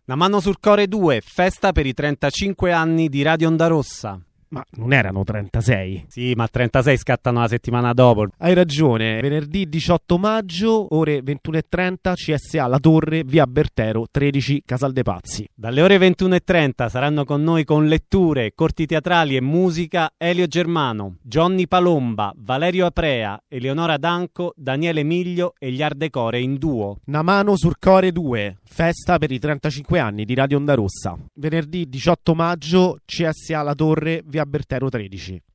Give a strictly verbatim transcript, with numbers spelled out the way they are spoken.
Una mano sul core due, festa per i trentacinque anni di Radio Onda Rossa. Ma non erano trentasei? Sì, ma trentasei scattano la settimana dopo. Hai ragione, venerdì diciotto maggio, ore ventuno e trenta, C S A La Torre, via Bertero, tredici, Casal dei Pazzi. Dalle ore ventuno e trenta saranno con noi con letture, corti teatrali e musica Elio Germano, Johnny Palomba, Valerio Aprea, Eleonora Danco, Daniele Miglio e gli Ardecore in duo. Una mano sul core due, festa per i trentacinque anni di Radio Onda Rossa. Venerdì diciotto maggio, C S A La Torre, via Bertero tredici.